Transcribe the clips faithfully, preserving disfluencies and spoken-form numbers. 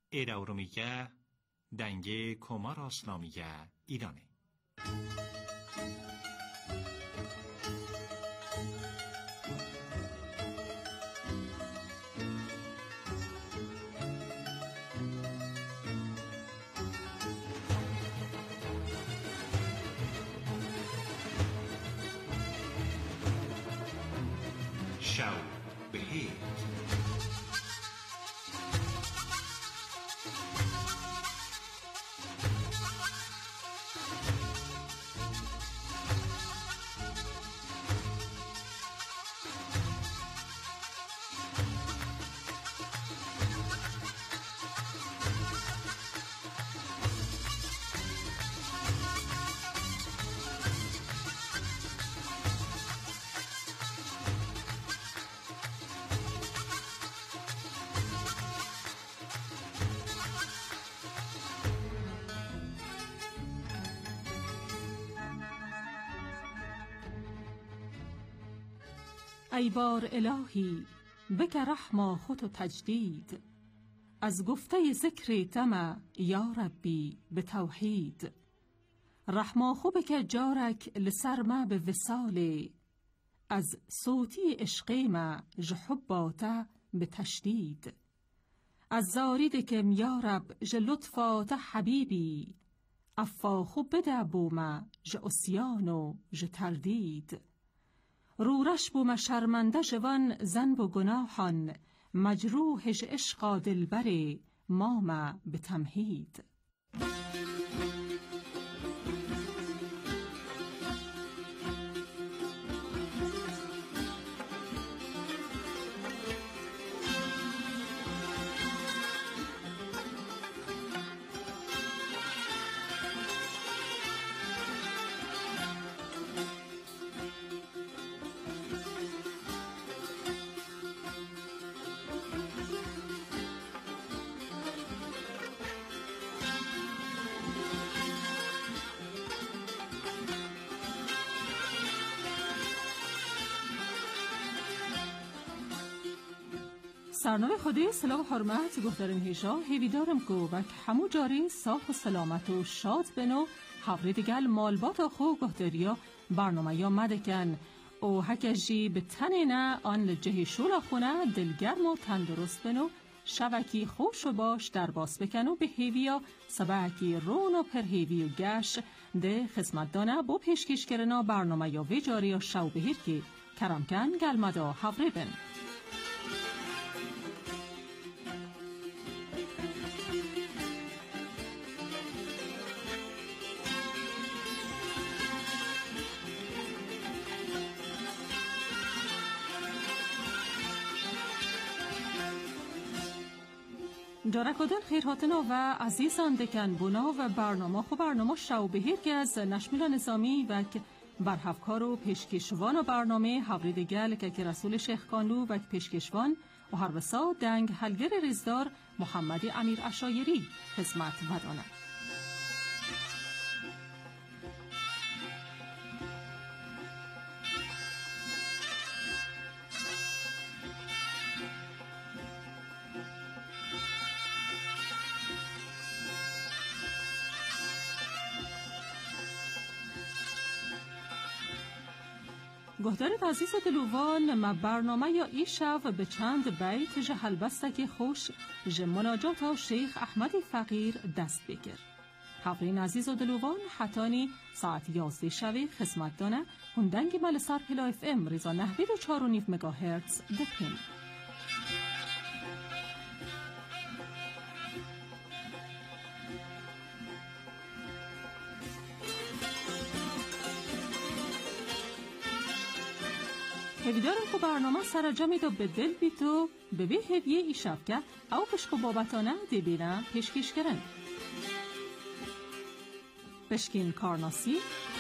ایراورومیگه دنگه کمار اسلامیگه ایرانه. شو بهیر ای بار الهی بک رحما خود و تجدید، از گفته ذکر تمه یا ربی به توحید. رحما خوب که جارک لسر ما به وصاله، از صوتی عشقی ما جحباته به تشدید. از زارید که یا رب ج لطفات حبیبی، افا خوب بده بوما ج اسیان و ج تردید. رورش بوم شرمنده جوان زنب و گناهان، مجروحش عشقا دلبر ماما به تمهید. سرنوی خودی سلام و حرمت گفترین هیشا هیویدارم که وک همو جاری صاح و سلامت و شاد بنو حوری دیگل مالبات خو گفتریا برنامه یا مدکن او هکجی به تنینه آن لجهی شولا خونه دلگرم و تندرست بنو شوکی خوش و باش در باس بکن و به هیویا سبکی رون و پر هیوی و گش ده خدمت دانه بو پیشکش کرنا برنامه یا وی جاری یا شو بهیر که کرمکن گلمدا حوری بن. جارکودن خیرهاتنا و عزیزان دکن بونا و برنامه خو برنامه شو بهیر که از نشمیل نظامی و برهفکار و پیشکشوان و برنامه حوری دگل که که رسول شیخ کانلو و پیشکشوان و هر وسا دنگ حلگر ریزدار محمد امیر عشایری خدمت ودانه. گهدارت عزیز دلوان ما برنامه یا ای شو به چند بیت جهل بستک خوش ج مناجات شیخ احمد فقیر دست بگیر. حفرین عزیز و دلوان حتانی ساعت یازده شوی خدمت دانه هندنگ مل سر پلا اف ام ریزا نهوید و چار و نیف مگاهرتز دپین. هیویدارم که برنامه سرجمی دو به دل بیتو به به هیویه ای شفکه او پشکو بابتانه دی بینم پیشکش کرن. پشکین کارناسی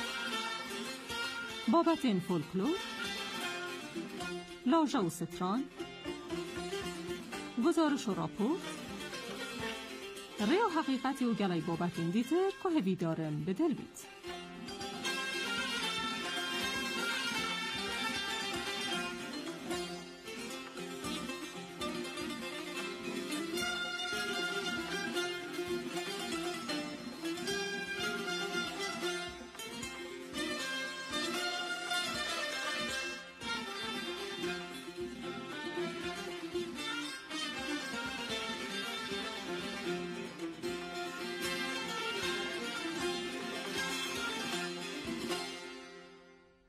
بابتین فولکلور لاژه و ستران گزارش و راپورت ریو حقیقتی و گلای بابتین دیتر که هیویدارم به دل بیت.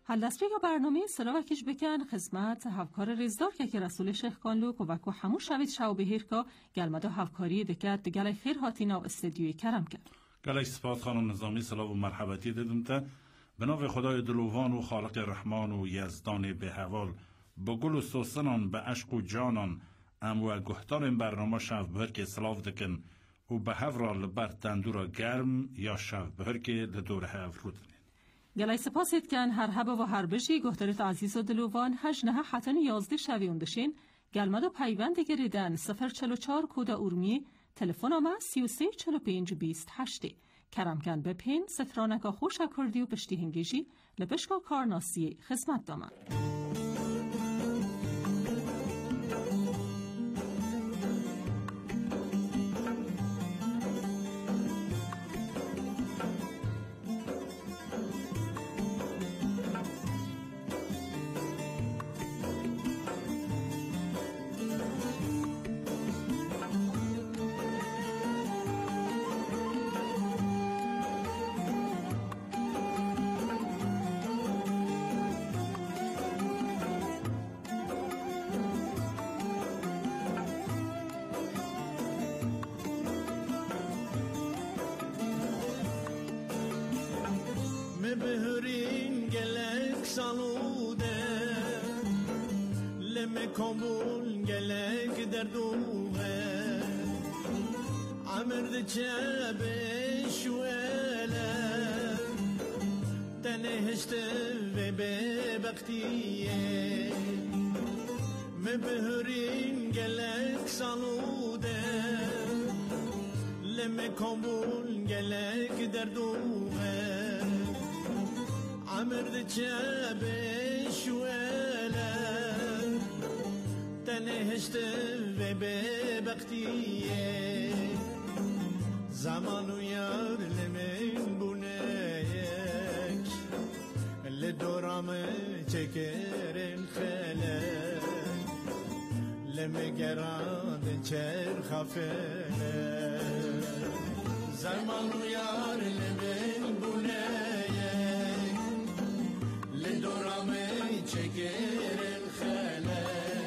هل دست بگا برنامه سرا و کش بکن خدمت هفکار ریزدار که که رسول شیخ کانلو و کو همون شوید شو بهیر که گلمدا هفکاری دکرد گل خیر هاتینا و استدیوی کرم کرد. گلش سپاس خانم نظامی، سلام و مرحبتی دادم تا به نام خدای دلوان و خالق رحمان و یزدان به حوال با گل و سوسنان به عشق و جانان ام و گهتار برنامه شب بهر که سلاف دکن و به هفرا لبر تندورا گرم یا شب بهر که لدور هفر رو دنین. گلای سپاسید کن هر هبه و هر بشی گهترت عزیز و دلوان هجنه حتن یازده شویوندشین گلمدو پیوند گریدن سفر چلو چار کودا اورمی تلفن آمه سی و سی چلو پینج بیست هشتی کرم کن به پین سترانکا خوش اکردی و پشتی هنگیجی لبشکا کارناسی خدمت دامن. بهرین گلک سالوده لم کامل گلک در دوغه عمرد چه شوله تنهشت و به بختیه مبهرین گلک سالوده لم کامل گلک در دوغه عمرد چه شوله تنهشت و به بختیه زمان و یار لمن بونیک لدورام چکرن خله لمگران چر خفله زمان و یار لمن بونیک لدورام چکرن خله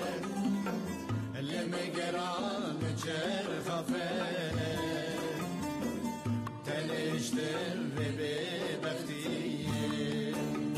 لمگران چر خفله تنشتر و به بختیه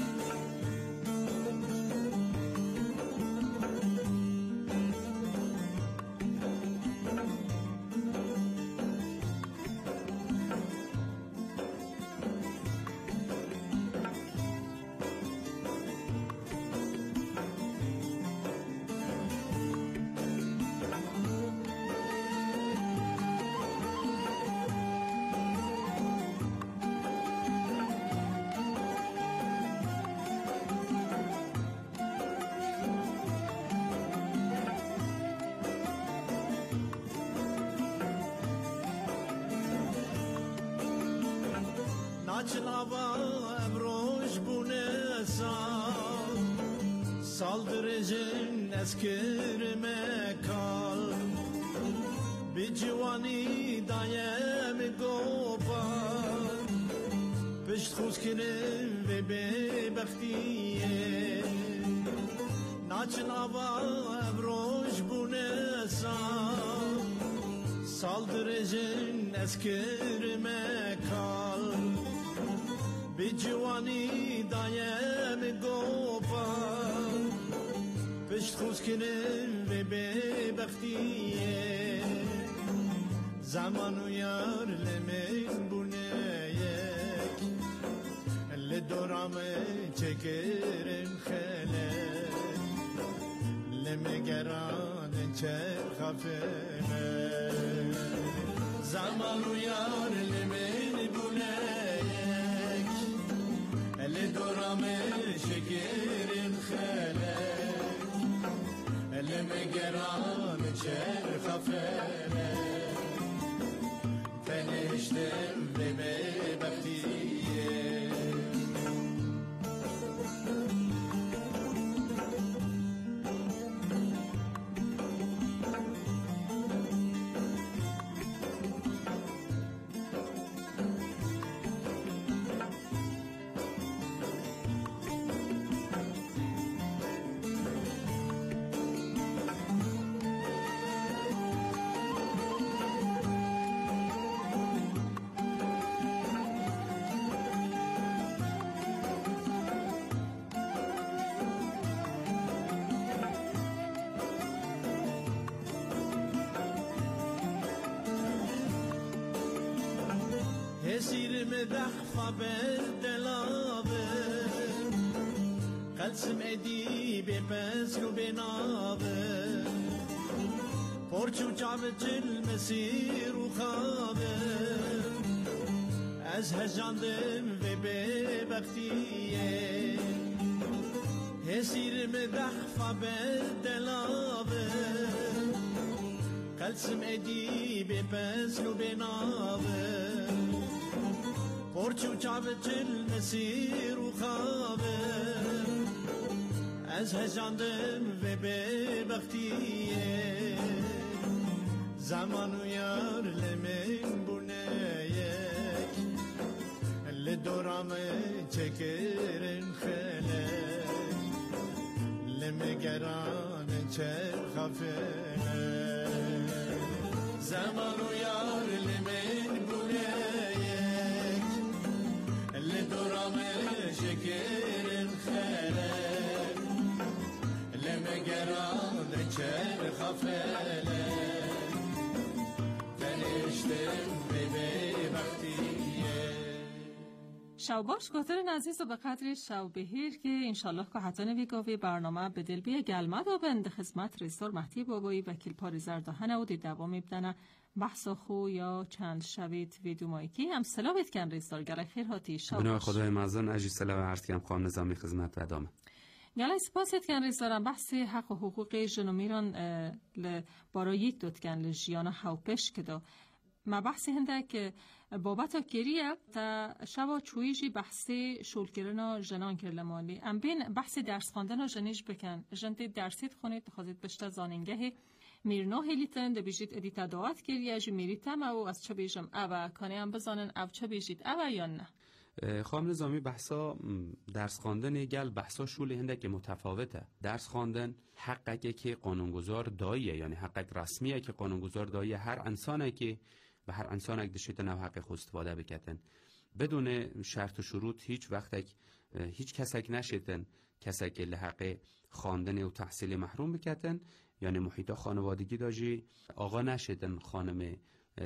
Naçlava emroş bu ne sal Saldırıcın eskirme kal Bir civani dayem gopar Pişt xuzkirin ve bebektiye Naçlava emroş bu ne sal Saldırıcın eskirme kal Bir civani dayem gopar Pişt xuzkirin ve bebektiye Zaman uyar lemin bu neyek Ledoramı çekerin xelek Lemegeran çer xafene Zaman uyar lemin bu neyek Ledoramı çekerin xelek Lemegeran çer xafene Teniştem ve bebektiye هسير مدحفة بالدلابة قلسم ايدي ببسك وبنابة پرچو جابت المسير وخابة از هجاندم و ببختیه هسير مدحفة بالدلابة قلسم ايدي ببسك وبنابة پرچو جابت المسير وخابة از هجاندم و ببختیه زمان و یار لمن بونیک لدورام چکرن خلک لمگران چرخ فلک زمان و یار لمن بونیک لدورام چکرن خلک لمگران چرخ فلک شوباش گوترین عزیز و به قدر شو بهیر که انشالله که حتی نویگاوی برنامه به دل بیه گلمه دا بند خدمت رئیسور مهدی بابایی وکیل پاری زردهنه و دی دوام ابدنه بحثا خو یا چند شوید ویدیو مایکی هم سلامت کن رئیسور گله خیر هاتی شوباش بنای خدای مزان اجی سلام عرض کم خواهم نظامی خدمت و ادامه گله سپاسید کن رئیسورم بحث حق و حقوق جن و میران برای یک دوت کن لجیانا حوپش کدا ما بحثی هنده که بابتا کریه تا شبا چویجی بحثی شولگرنا جنان کرده مالی ام بین بحثی درس خواندن و جنیج بکن جنده درسید خونید خواهید بشتا زانینگه میرنا هلیتن ده بیجید ادیتا دعات کریه جی میریتم او از چه بیجم او کانی هم بزانن او چه بیجید او یا نه خانم نظامی بحثا درس خواندن گل بحثا شولی هنده که متفاوته درس خواندن حقیقی که قانونگذار داییه یعنی حقیق رسمیه که قانونگذار داییه هر انسانه که و هر انسان اگه دشته نو حق خود استفاده بکتن بدون شرط و شروط هیچ وقت هیچ کسک نشیدن کسک لحق خواندن و تحصیل محروم بکتن یعنی محیطا خانوادگی داجی آقا نشیدن خانم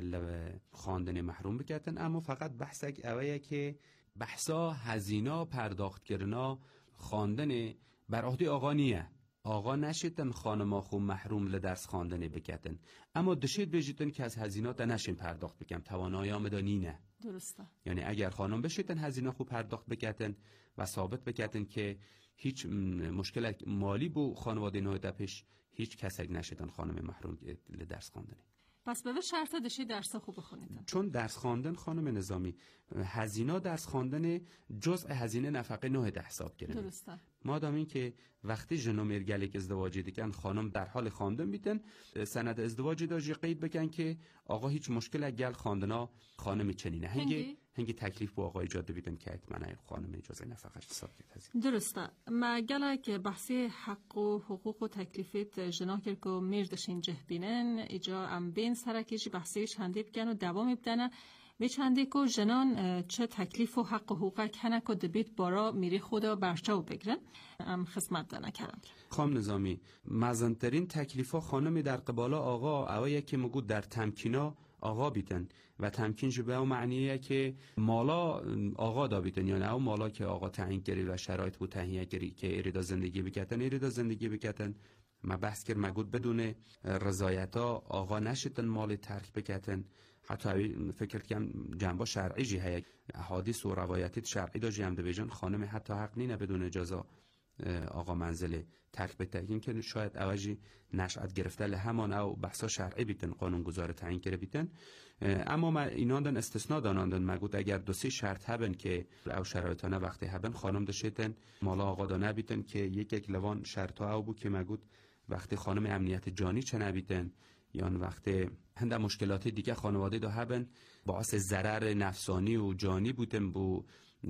خواندن محروم بکتن اما فقط بحثک اوه که بحثا هزینه پرداخت کردن خواندن بر عهده آقا نیه آقا نشیدن خانما خو محروم لدرس خواندن بکتن اما دشید بجیتن که از هزینات نشین پرداخت بکم توانایی آمدانی نه درسته یعنی اگر خانم بشیدن هزینه خو پرداخت بکتن و ثابت بکتن که هیچ مشکل مالی بو خانواده نوی دپش هیچ کسک نشیدن خانم محروم لدرس خواندن پس به شرط دشی درس خوب بخونید چون درس خواندن خانم نظامی هزینه درس خواندن جزء هزینه نفقه نه ده حساب گیرن درسته مادام این که وقتی جنومیر گلیک ازدواجی دیگن خانم در حال خواندن بیتن سند ازدواجی داجی قید بکن که آقا هیچ مشکل گل خواندنا خانم چنینه هنگی هنگی تکلیف با آقا ایجاد بیتن که اتمنای خانم جزء نفقه حساب گیرن درسته ما گلک بحثی حق و حقوق و تکلیفت جنا کرد که میردشین جه بینن ایجا ام بین سرکیجی بحثیش هندی بگن و دوام بیدنه به چندی که جنان چه تکلیف و حق و حقوق کنه که دبیت بارا میری خدا برچاو بگرن ام خدمت دانه کردم خانم نظامی مزنترین تکلیف ها خانمی در قبالا آقا اوه یکی مگود در تمکینا آقا بیتن و تمکین جو به او معنیه که مالا آقا دا بیتن یعنی او مالا که آقا تعیین کری و شرایط بود تهیه کری که ایریدا زندگی بکتن ایریدا زندگی بکتن ما بحث کرد مگود بدون رضایت ها آقا نشیدن مال ترک بکتن حتی فکر کنم جنبه شرعی جی هست احادیث و روایتی شرعی دا جمع بیجان خانم حتی حق نینه بدون اجازه آقا منزل ترک بتگین که شاید اوجی نشأت گرفته لهمان او بحثا شرعی بیتن قانون گذار تعیین کرده بیتن اما ما اینان دن استثناء داناندن مگود اگر دو سه شرط هبن که او شرایطانه وقتی هبن خانم دشیتن مالا آقا دا نبیتن که یک یک لوان شرط ها او بو که مگود وقتی خانم امنیت جانی چه نبیتن یا وقتی هنده مشکلات دیگه خانواده دا هبن باعث ضرر نفسانی و جانی بودن بو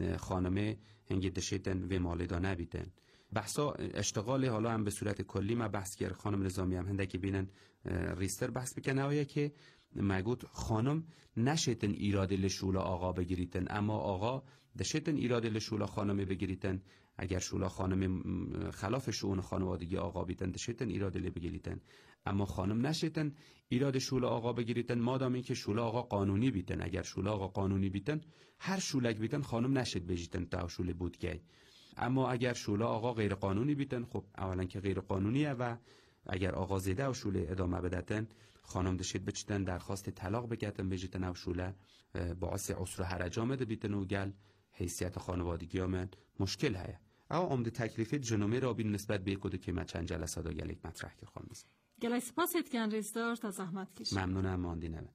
خانم هنگی دشیتن و مالی دا نبیتن بحثا اشتغال حالا هم به صورت کلی ما بحث کرد خانم نظامی هم هنده که بینن ریستر بحث بکنه هایه که مگود خانم نشیتن ایراد لشولا آقا بگیریتن اما آقا دشیتن ایراد لشولا خانم بگیریتن اگر شولا خانم خلاف شؤون خانوادگی آقا بیتن دشیتن ایراد لی بگیریتن، اما خانم نشیتن ایراد شولا آقا بگیریتن، مادام این که شولا آقا قانونی بیتن. اگر شولا آقا قانونی بیتن هر شولک بیتن خانم نشید بجیتن تا شوله بودگی. اما اگر شولا آقا غیر قانونی بیتن، خب اولا که غیر قانونیه و اگر آقا زیده و شوله ادامه بدتن خانم دشید بچتن درخواست طلاق بگتن بجیتن و شوله باعث عسر و حرج آمده بیتن و گل حیثیت خانوادگی آمد مشکل هست. او عمده تکلیفی جنومه را بین نسبت به کد که ما چند جلسه دا گلیک مطرح که خانم است. گلی سپاسید که انریستار تا زحمت کشید. ممنونم ماندی نوه.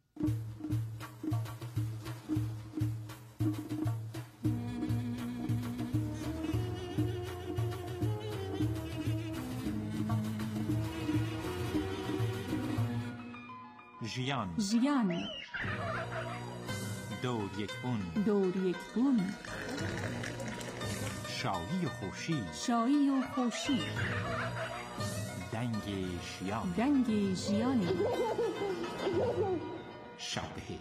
ژیان ژیان دور یک بون دور یک بون شایی و خوشی شایی و خوشی دنگ ژیان دنگ ژیانی شب بخیر.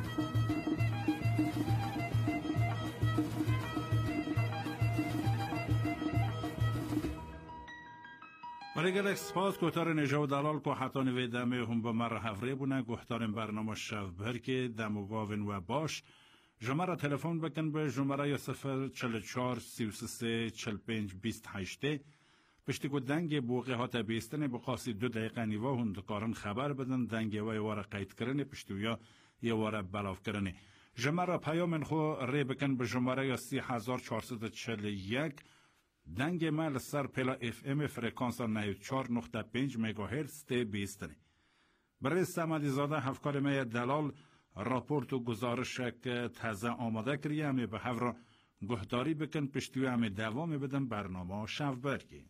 ولی گلک سپاس گوتار نجاو دلال که حتی نویدمه هم با مر هفره بونه گوتارم برنامه شب بر که دمو باون و باش جمعه تلفن بکن به جمعه یا صفر چل چار سی و سه چل پنج بیست هشته پشتی که دنگ بوقی ها بیستن بخواست دو دقیقه نیوه هندکارن خبر بدن دنگ و یواره قید کرنه پشتی یا یواره بلاف کرنه. جمعه پیامن خو ری بکن به جمعه یا سی هزار چهارصد و چل یک دنگ مال سر پلا اف ام فرکانس نهود چهار نقطه پنج مگاهرتز تی بیستنه. برای سمدی زاده هفکار می دلال راپورت و گزارش که تازه آماده کریه همی به هفرا گهداری بکن پشتیو همی دوام بدن برنامه شف برگی.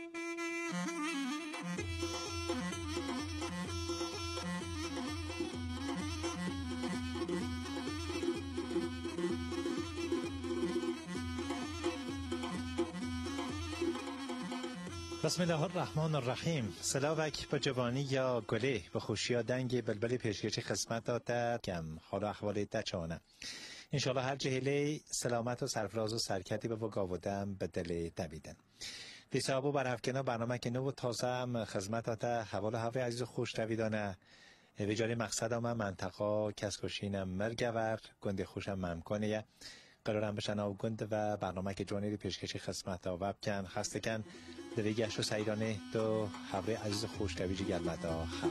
بسم الله الرحمن الرحیم. سلاوک با جوانی یا گله به خوشی دنگ بلبل پیشکشی خدمت داده کم حال احوال دچانه انشالله هر جهلی سلامت و سرفراز و سرکتی به وگاودم به دل دویدن دیسابو برافکنا برنامه که نو و تازه هم خدمت داده حوال هوای عزیز و خوش دویدانه ویجاری مقصد هم منطقه کسکشینم مرگور گنده خوشم ممکنه قرارم بشن و گنده و برنامه که جوانی پیشکشی خدمت داده کن خسته کن دوی گشت و سیرانه دو حوری عزیز خوش دویجی گلمده خبره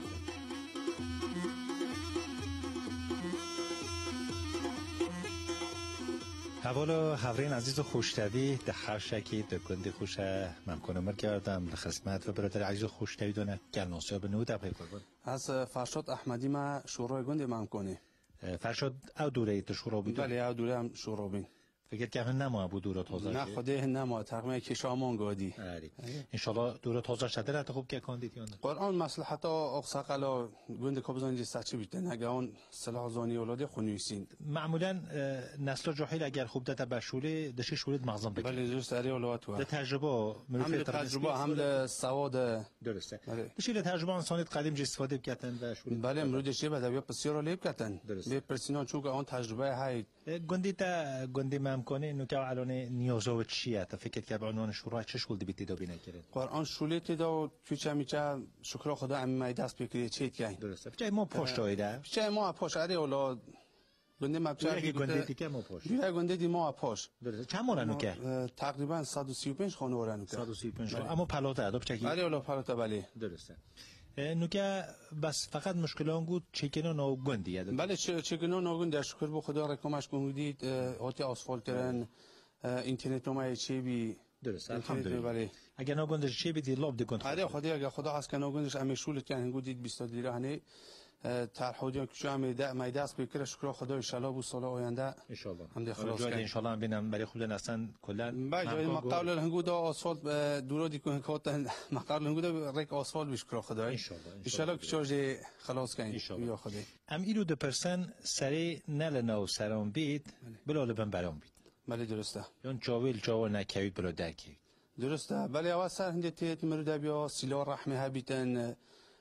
حوالا حورین عزیز خوش دوی ده خرشکی ده گنده خوش ممکنه مرگردم لخدمت و برادر عزیز خوش دوی دونه گلناسیا به نوده پیکر بود از فرشاد احمدی ما شورای گنده ممکنه فرشاد او دوره ایت شورا بود؟ بله او دوره هم شورا بین فکر که هن نما بود دوره تازه نه خوده هن نما تقریبا که شامان گادی انشالله دوره تازه شده رات خوب که کاندید یا نه قرآن مصلحتا اقساقلا گنده کبزان جستچی بیت نگه اون سلاح زانی اولاد خونویسین معمولا نسل جاهل اگر خوب داده به شوله دشه شوله مغزم بگیر بله درست اری اولاد و تجربه هم تجربه هم سواد درسته دشه تجربه انسانیت قدیم جه استفاده کردن و شوله بله امروز دشه به ادبیات بسیار لیب کردن به پرسینا چون که اون تجربه های گنده تا گنده ممکنه انه که الان نیازا و چیه تا فکر که به عنوان شورای چه شغل دیبی تدا بینه کرد قرآن شوله تدا توی چه میچه شکر خدا امی دست بکری چیت کی درسته چه ما پشت آیده چه ما پشت اری اولاد گنده مبچه که گنده دیگه ما پشت یه گنده دی ما پشت درسته چند مورنو که تقریبا صد و سی و پنج خانه ورنو که صد و سی و پنج اما پلاته ادب چه بله اولاد پلاته بله درسته نوکه بس فقط مشکلان بود چکنو نو گندی بله چکنو نو گند در شکر به خدا رکامش گندید آتی آسفالت ترن اینترنت نمای چی بی درست الحمدلله اگر نو گندش چی بی لاب دی گند آره خدا اگر خدا هست که نو گندش امیشولت کن گندید بیست دیره هنی ترحودی که شو هم ده می دست بکره شکر خدا ان شاء الله بو سال آینده ان شاء الله هم خلاص ان شاء الله ببینم برای خود نستن کلا بله مقابل الهنگود آسفالت دورادی که کاتن مقابل الهنگود رک آسفالت بشکر خدا ان شاء الله ان شاء الله که چارج خلاص کنین یا خدا ام ایرو ده پرسن سری نل نو سرام بید بلاله بن برام بید بله درسته اون چاویل چاو نکوید بلا درکی درسته بله اول سر هندی تیت مرد بیا سیلا رحمه هبیتن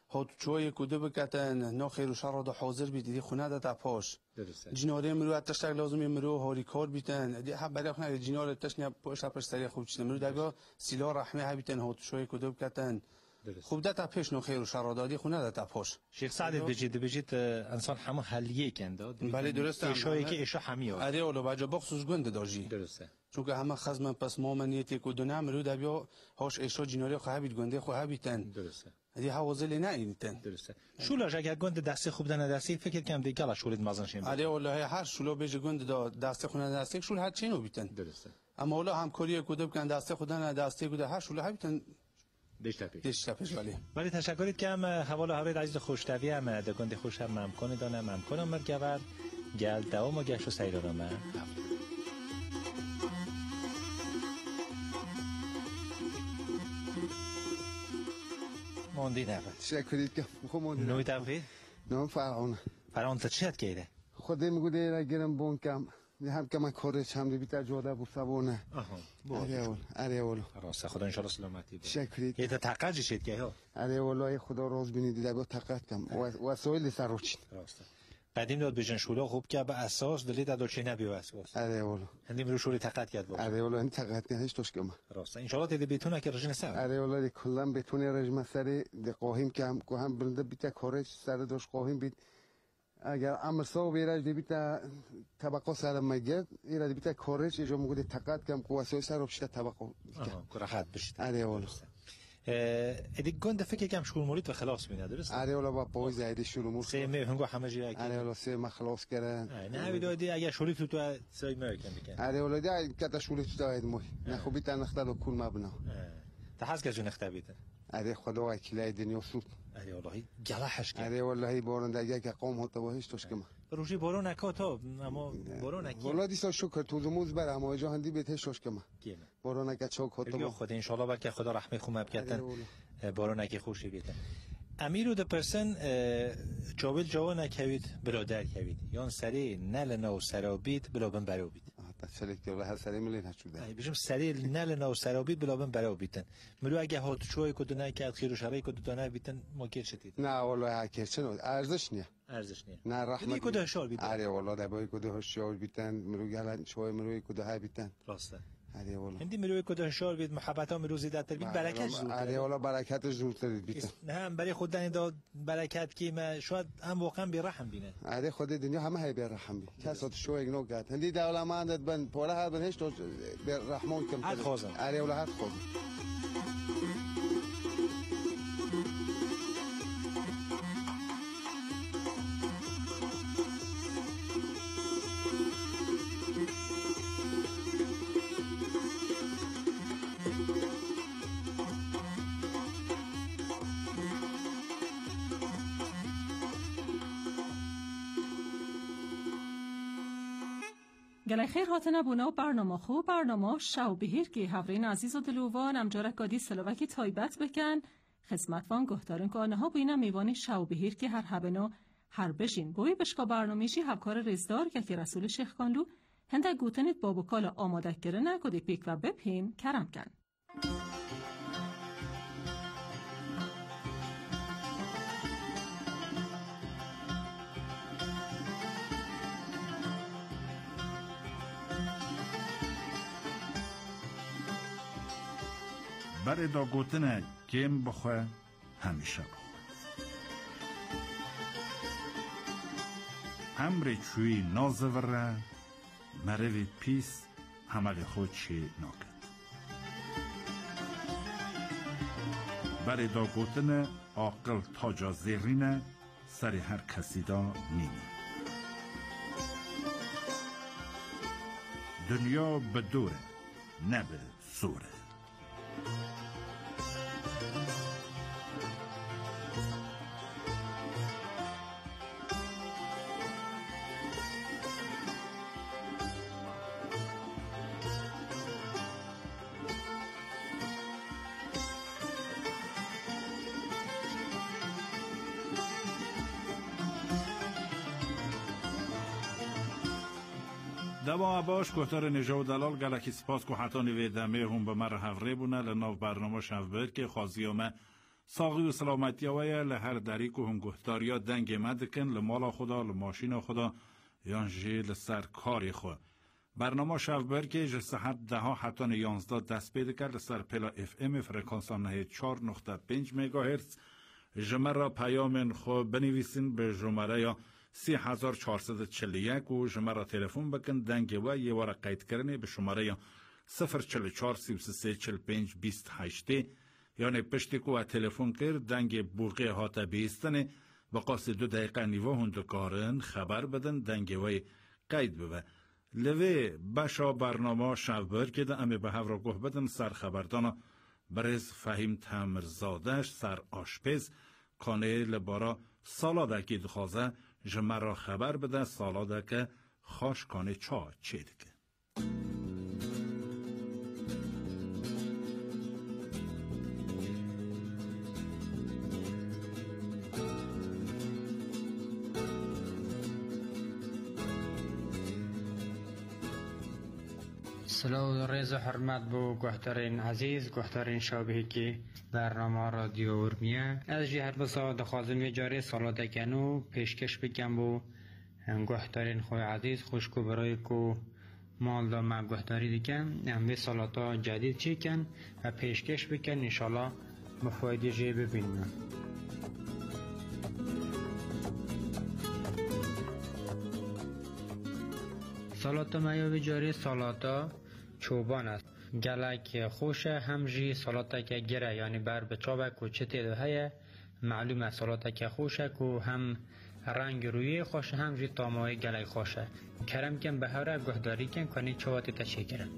هات چوی کده بکتن نا خیر و شر دا حاضر بید دی خونه دا تپاش درسته جناره مرو اتشتک لازم مرو هاری کار بیتن دی حب برای خونه جناره تشنی پشت پشت سری خوب چیز مرو دگا سیلا رحمه هبیتن هات چوی کده بکتن خوب دا تپش نا خیر و شر دادی خونه دا تپاش شیخ سعد بجید بجید انسان همه حلیه کند بله درسته ایشایی که ایشا همیه اره اولا بجا بخصوص گنده داجی درسته چون که همه خزم پس ما منیتی کده نمرو دبیا هاش ایشا جناره خو هبیت گنده خو هبیتن درسته دی حوازل نه اینتن درسته شولاش اگر گند دستی خوب دن دستی فکر کنم دیگه گلا شولید مازن شیم آره والله هر شولا بهش گند دا دست خونه دستی شول هر چینو بیتن درسته اما والا همکاری کدوب کن دسته خودن دستی کده هر شولا بیتن دیشتر پیش دیشتر پیش ولی ولی تشکرید که هم حوالا هوید عزیز خوشتوی هم ده گند خوش هم ممکن دانه ممکن هم مرگور گل دوام و گشت و سیرارم هم موندی نفت تشکرید که خوب موندی نوی تفید؟ نام فرعونه فرعون تا چیت که ایده؟ خودم میگو دیره گرم بون کم هم که من کارش هم بیتر جاده بود سبونه آها اره اول اره اول راسته خدا انشالله سلامتی بود تشکرید یه تا تقجی شد که ها اره والله خدا راز بینید دیده با تقت کم وسایل سر روچین راسته قدیم داد بجن شولا خوب که به اساس دلی داد چی نبی وسواس اره والله هندی رو شوری تقت کرد با اره والله این تقت نه هیچ توش کم راسته ان شاء الله تدی بتونه که رجن سر اره والله کلا بتونه رجم سر د قاهیم که هم کو هم بنده بیت کارش سر دوش قاهیم بیت اگر امر سو بیرج دی بیت طبقه سر مگه ایرا دی بیت کارش جو مگه تقت کم کو وسایل سر روش طبقه آها راحت بشید اره والله ادی گند فکر کم شور مولید و خلاص میاد درست اره والا با پای زایده شروع مور سه می هنگو همه جوری اره والا سه ما خلاص کردن نه ویدادی اگر شوری تو تو سای امریکن میکنه اره والا دی کتا شوری تو داید مو نه خوبی تا نختا دو کول مبنا تا حس که جو نختا بیت اره خدا وکیل دنیا سود اره والله گلاحش که اره والله بارون دیگه که قوم هات با هیچ توش کما روشی بارون نکاتا اما بارون نکی والا دیسا شکر تو زموز بر اما جا هندی بیت شش کما بارون نکا چوک هات با خدا ان شاء الله بلکه خدا رحمه خوم بکتن بارون نکی خوشی بیت امیرو د پرسن چاول جوا نکوید برادر کوید یان سری نل نو سرابید بلابن براوبید سلکتور هر سری ملین هچوده ای بجم سری نل نو سرابید بلابن براوبیدن مرو اگه هات چوی کدو نکرد خیر و شرای کدو دانه بیتن ما گیر شدید نه والله هکر چنو ارزش نیه ارزش نیه نه رحمت کدو هشار بیتن اره والله دبای کدو هشار بیتن مرو گلن چوی مرو کدو ها بیتن راسته اره والله هندی مرو کدو هشار بید محبت ها مرو زیادتر بید برکت زود اره والله برکت زودتر بیتن نه هم برای خود دنی داد برکت که ما شاید هم واقعا بی رحم بینه اره خود دنیا همه هی بی رحم بی کسات شو ایگنو گات هندی دولا ماندت بن پوره هر بن هیچ تو بی رحمان کم حد خوزن اره والله حد خوزن گله خیر هاتنه بونا برنامه خوب برنامه شو بهیر که هفرین عزیز و دلوان امجاره کادی سلوکی تایبت بکن خدمتوان گهدارن که آنها بوینا میوانی شو بهیر که هر هبنو هر بشین بوی بشکا برنامهشی هبکار رزدار که رسول شیخ کانلو هنده گوتنید بابو کالا آماده کرنه کدی پیک و بپین کرم کن برای دا گوتنه کم بخواه همیشه بخواه همری چوی نازوره مروی پیس همه خود چی ناکد برای دا گوتنه عاقل تاجا زیرینه سر هر کسی دا نیمی دنیا به دوره نه به سوره دوا باش گفتار نجا و دلال گلکی سپاس که حتی نویدمه هم به مر هفره بونه لناف برنامه شفبر که خوازیامه ساقی و سلامتی ویا لهر دریک و هنگهتاریا دنگ مدکن لمالا خدا لماشین خدا یانجی لسر کاری خو. برنامه شب که جه ساعت ده ها حتی یانزده دست پیدا کرد لسر پلا اف ام فرکانس هم نه چار نقطه پنج مگاهرتز. جمره پیام خو بنویسین به جمره یا سی هزار چهارصد و چهل و یک و جمره تلفن بکن دنگ و یه واره قید کرنه به شماره یا صفر چهل و چهار سی و سه چهل و پنج بیست و هشت یعنی پشتی که و تلفن کرد دنگ بوقی هاته بیستنه و قاس دو دقیقه نیوه هندکارن خبر بدن دنگ و قید ببه. لوی بشا برنامه شب که ده امی به هفره گوه بدن سر خبردانا برز فهیم تمرزادش سر آشپز کانه لبارا سالاده که دخوازه جمع را خبر بده سالاده که خاش کانه چا چه دکه. سلام و رضا حرمت بو گوهترین عزیز گوهترین شابهی که برنامه رادیو ارمیه از جهت بسا دخوازم یه جاره سالاده کنو پیشکش بکن بو گوهترین خوی عزیز خوشکو برای کو مال دا من گوهتاری دیکن همه سالاتا جدید چی کن و پیشکش بکن انشالله مفایدی جه ببینم. سالاتا میاوی جاری سالاتا چوبان است گلک خوشه همجی سالاتا که گره یعنی بر به چابک و چه تیده هیه معلومه سالاتا که خوشه که هم رنگ روی خوشه همجی تامای گلک خوشه کرم کن به هره گهداری کن کنی چواتی تشه کرم.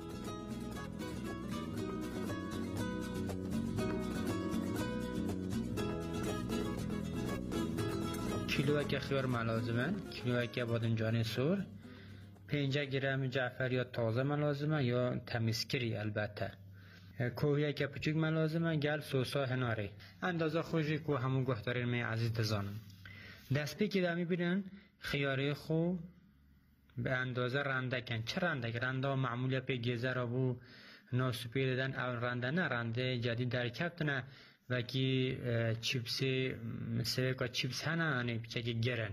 کیلوه که خیار ملازمه کیلوه که بادنجان سور پنجاه گرم جعفر یا تازه ملازمه یا تمیزکری البته کوهیه که پچک ملازمه گل سوسا هناره اندازه خوشی که همون گوهترین می عزیز دزانم دست پی که دمی بینن خیاره خو به اندازه رنده کن چه رنده که رنده معمولی پی گیزه را بو ناسوپی دادن او رنده نه رنده جدید در کبتنه و که چیپسی سویکا چیپس هنه هنه چه گرن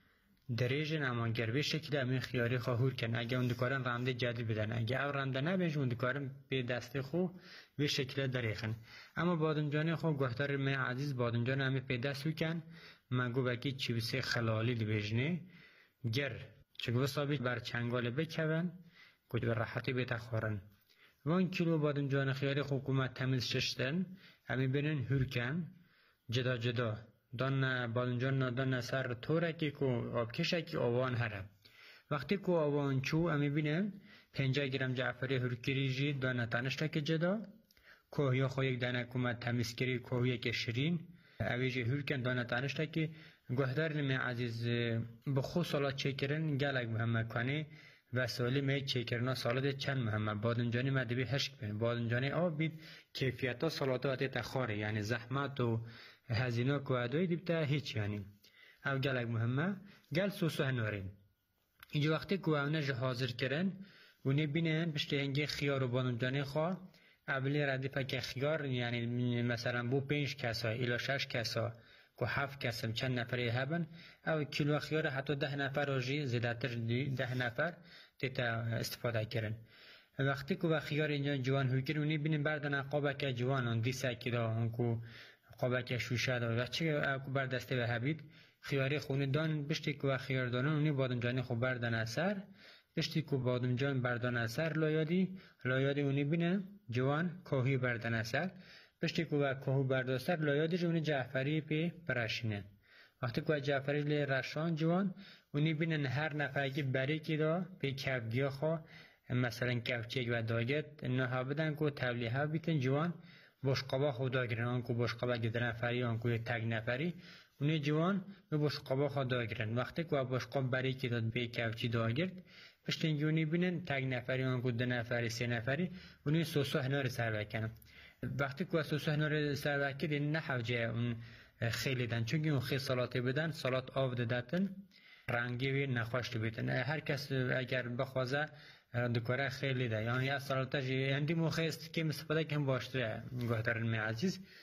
دریجن اما گروه شکل همین خیاری خواهور کن اگه اون دکارن رنده جدید بدن اگه او رنده نبینش اون دکارن به دست خو به شکل دریخن اما بادنجانی خو گوهتر می عزیز بادنجان همین به دست کن مگو بکی چیبسه خلالی دبیجنه گر چگو ثابت بر چنگال بکون کج به راحتی بتخورن وان کیلو بادنجان خیاری حکومت تمیز ششتن همین بینن هور کن جدا جدا دان بادنجان دان سر تورکی کو آب کشکی آوان هره وقتی کو آوان چو امی بینم پنجاه گرم جعفری هرکریجی دان تنشتک جدا کوهیا خو یک دانه کومت تمیزکری کوهیا که شیرین اویجی هرکن دان تنشتک گهدار نمی عزیز بخو سالات چکرن گلک محمد کنی و سالی می چکرنا سالات چند محمد بادنجانی مدبی هشک بین بادنجانی آب بید کیفیتا سالاتا وقتی تخاره یعنی زحمت و هزینه که ادوی دیبته هیچ یعنی او گلک مهمه گل سوسو هنورین اینجا وقتی که اونه حاضر کرن اونه بینن بشته هنگی خیار و بادنجانی خواه اولی ردیفه که خیار یعنی مثلا بو پنج کسا ایلا شش کسا که هفت کسم چند نفری هبن او کیلو خیار حتی ده نفر آجی زیدتر ده نفر تیتا استفاده کرن وقتی که خیار اینجا جوان هوی کرن اونه بینن بردن قابه که جوان دیسه کدا هنکو قابه که شوشه دار و چه اکو بر دسته و حبید خیاری خونه دان بشتی که خیار دانن اونی بادنجانی خو بردن اثر بشتی که بادنجان بردن اثر لایادی لایادی اونی بینه جوان کوهی بردن اثر بشتی که کوهی بردن اثر لایادی اونی جعفری پی پرشینه وقتی که جعفری لی رشان جوان اونی بینه هر نفر که بری که دا پی کفگیا خو مثلا کفچک و داگت نه بدن که تبلیه بیتن جوان بشقابا خدا گرن آنکو بشقابا گدر نفری آنکو یک تگ نفری اونی جوان به بشقابا خدا گرن وقتی که بشقاب بری که داد به کفچی داگرد پشتنگی اونی بینن تگ نفری آنکو دو نفری سه نفری اونی سوسو هنار سر بکنن وقتی که سوسو هنار سر بکن این نحوجه اون خیلی دن چونکه اون خیلی سالاتی بدن سالات آب دادتن رنگی و نخواشت بیتن هر کس اگر بخوازه دکاره خیلی ده یعنی از سالاتش اندی مخیست که مستفاده کم باشتره گوهترین می عزیز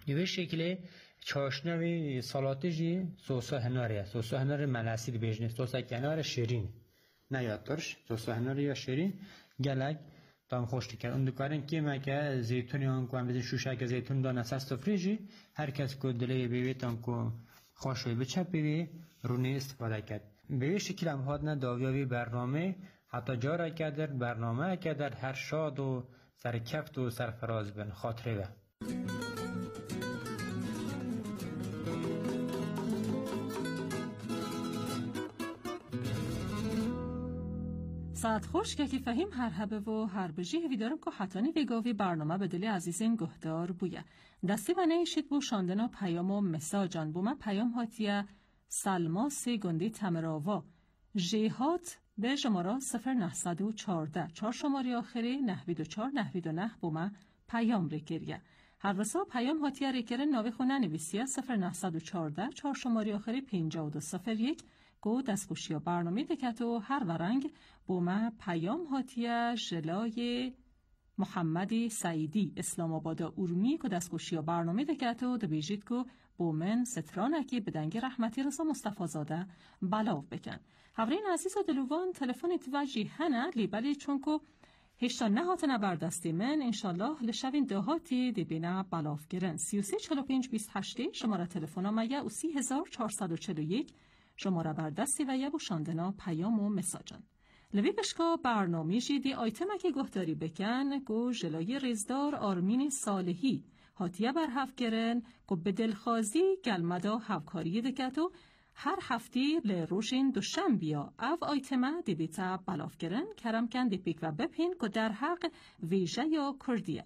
به شکل چاشنوی سالاتجی سوسا هناره سوسا هناره ملاسید بیجنه سوسا کنار شیرین نه یادترش سوسا هناره یا شیرین گلک تام خوشتی کرد اون دکارن که ما که زیتونی آن کو هم شوشه که زیتون دانه سست فریجی هر کس کو دلی بیوی تام کو خوشوی بچپ بیوی رونی استفاده کرد به شکل هم هاد نه داویاوی برنامه حتی جارا کدر برنامه کدر هر شاد و سرکفت و سرفراز بن خاطره به ساعت خوش که که فهیم هر هبه و هر بجی هوی دارم که حتانی ویگاوی برنامه به دلی عزیزین گهدار بویه دستی و نیشید بو شاندنا پیام و مساجان بو من پیام هاتیه سلماس گنده تمراوا جیهات به شماره صفر نهصد و چارده چهار شماره آخری نهوید و چار نهوید و نه بو من پیام ریکریه هر رسا پیام هاتیه ریکره ناوی خونه نویسیه صفر نهصد و چارده چهار شماره آخری پینجا و دو صفر یک گو دستگوشی و برنامه دکت و هر ورنگ با ما پیام هاتیه جلای محمد سعیدی اسلام آباد ارومی که دستگوشی و برنامه دکت و دبیجید که با من سترانکی بدنگ رحمتی رسا مصطفی زاده بلاو بکن هورین عزیز و دلوان تلفونت وجی هنه لیبلی چون که هشتا نهات نبردستی من انشالله لشوین دهاتی دی بینه بلاف گرن سی و سه چهل و پنج بیست هشت شماره تلفن آمایه و سی هزار چهارصد و چهل و یک شماره بردستی و یه بوشاندنا پیام و مساجن لوی بشکا برنامه جیدی آیتمه که گهداری بکن گو جلای ریزدار آرمین صالحی هاتیه بر هفت گرن گو به دلخوازی گلمدا هفکاری دکت و هر هفتی لروشین دوشن بیا او آیتمه دی بیتا بلاف گرن کرم کن دی پیک و بپین که در حق ویژه یا کردیه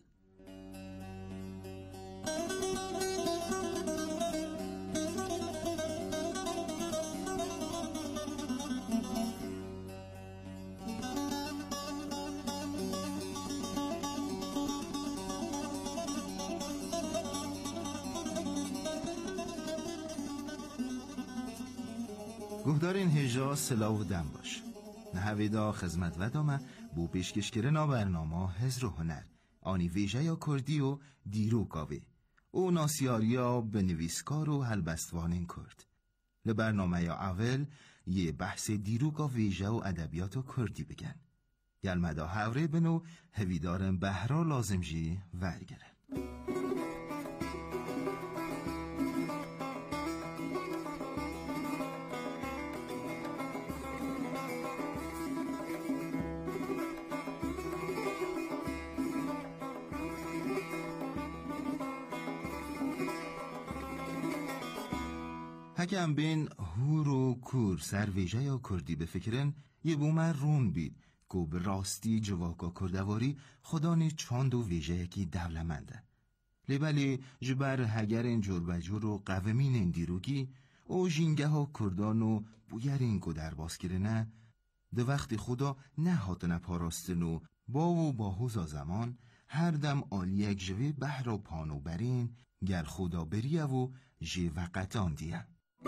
گهدارین هجا سلاو و دم باش نهویدا خدمت و دامه بو پیشکشکرنا برنامه هزر و هنر آنی ویژه یا کردی و دیرو کاوی او ناسیاریا به نویسکار و هلبستوانین کرد لبرنامه یا اول یه بحث دیروکا ویژه و ادبیات و کردی بگن گلمدا هوره بنو هویدارن بهرا لازم جی ورگره هکم بین هور و کور سر ویژه یا کردی بفکرن یه بومر روم بید که به راستی جواکا کردواری خدانی چاند و ویژه یکی دولمنده لیبلی جبر هگر این جور بجور و قومین این دیروگی او جینگه ها کردان و بویر این که در باز کرنه ده وقتی خدا نه هاتنه پاراستن و با و با حوزا زمان هر دم آلیک جوی بحر و پانو برین گر خدا بریه و جی وقتان دیه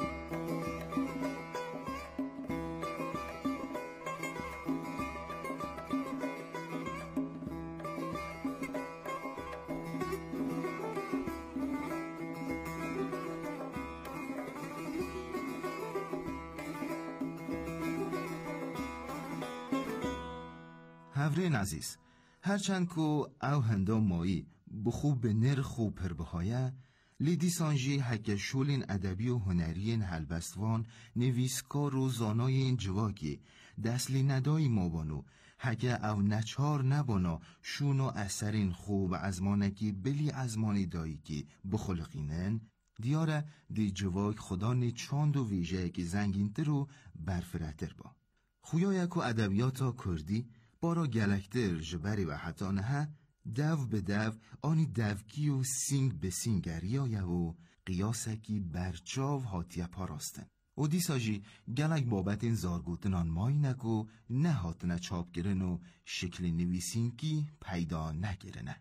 هورین عزیز هرچند که او هندا مایی بخوب به نرخ و پربهایه لیدی سانجی حک شولین ادبی و هنری هلبستوان نویسکار و زانای این جواکی دستلی ندایی ما بانو حک او نچار نبانا شون و اثرین خوب ازمانکی بلی ازمانی دایی که بخلقینن دیاره دی جواک خدا نی چاند و ویژه که زنگین تر و برفرتر با خویایک و ادبیاتا کردی بارا گلکتر جبری و حتی نه دو به دو آنی دوکی و سینگ به سینگریایه و قیاسکی برچاو هاتیه پاراستن او دیساجی گلک بابت این زارگوتنان مای نکو نه هاتنه چاپ گرن و شکل نویسینکی پیدا نگرنه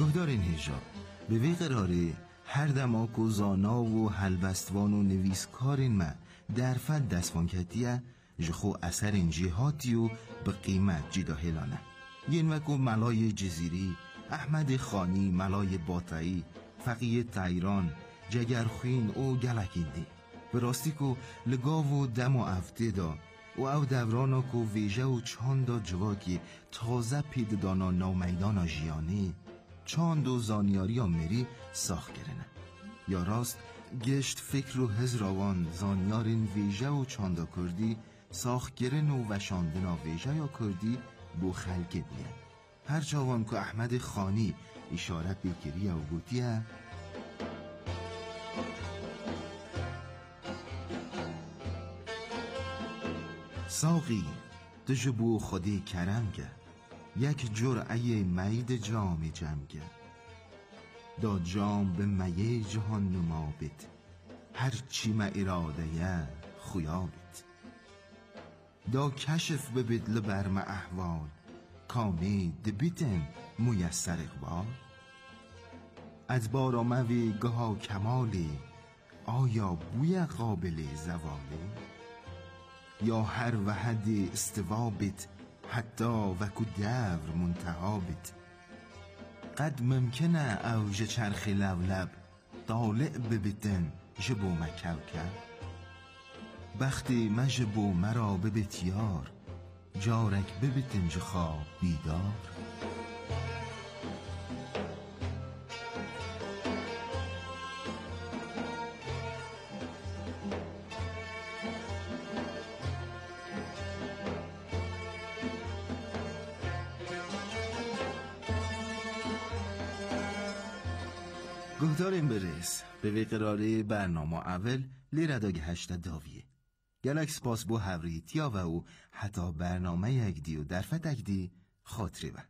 گهدار این هجا به وی قراره هر دماک و زانا و هلبستوان و نویسکارین ما در فد دستوان کتیه جخو اثر این جهاتی و به قیمت جدا هلانه. ین وکو ملای جزیری، احمد خانی، ملای باطعی، فقیه تایران، جگرخوین و گلکیدی. به راستی که لگاو و دم و افته دا و او دورانا که ویژه و چاند و جواکی تازه پید دانا نامیدانا جیانی چاند و زانیاری ها مری ساخت گرنه. یا راست گشت فکر و هزراوان زانیارین ویژه و چاندا کردی ساخت گرن و وشاندنا ویژه یا کردی بو خلقه بیه. هر جوان که احمد خانی اشاره بکریه و گوتیه ساقی تجبو خودی کرم که یک جرعه مید جام جمع که دا جام به میه جهان نما بید هر چی ما اراده یه خویا بید دا کشف ببید لبرم احوال کامه دبیتن میسر اقبال ادبار آموی گها کمالی آیا بوی قابل زوالی یا هر وحد استوا بید حتی وکو دور منتها بید قد ممکنه اوج چرخ لولب طالع ببیتن جبو مکوکب بختی مجبو مرا ببیت یار جارک ببیتن جخواب بیدار گهداریم برس به وی قراره برنامه اول لی رداگ هشت داویه گلک سپاس بو هوریتیا و او حتی برنامه یک دی و درفت یک دی خاطری و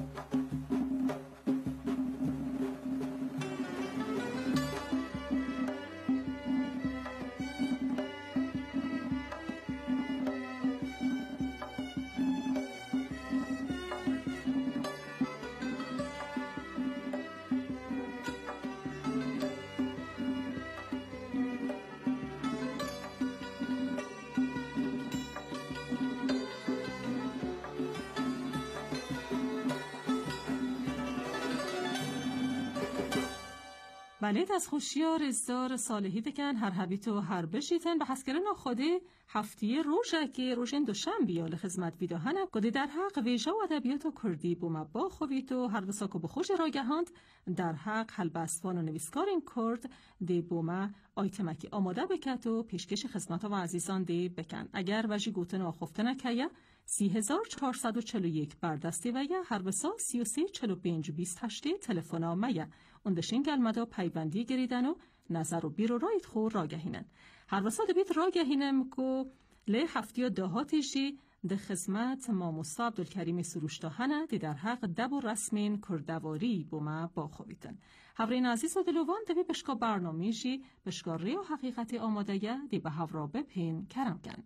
بلید از خوشیار ازدار صالحی دکن هر حبیت و هر بشیتن به حسکرن خودی هفتیه روشه که روشن دوشن بیال خدمت ویداهنه گدی در حق ویژه و ادبیات و کردی بوم با خویت و هر بساکو بخوش راگهاند در حق حلبستوان و نویسکارین کرد دی بوم آیتمکی آماده بکت و پیشکش خدمت و عزیزان دی بکن اگر وجی گوتن و خفته نکیه سی هزار چهارصد و چهل و یک بردستی و یه هر بسا سی و سی چهل و پنج بیست هشتی تلفن آمه اندشین گلمدا پیوندی گریدن و نظر و بیر و رایت خور راگهینن هر بسا دبید راگهینم که لی هفتی و دهاتیشی ده خدمت ماموستا عبدالکریم سروشتاهنه دی در حق دب و رسمین کردواری بومه با خوبیتن هورین عزیز و دلوان دوی بشکا برنامیشی بشکا ری و حقیقت آماده دی به هورا بپین کرم گن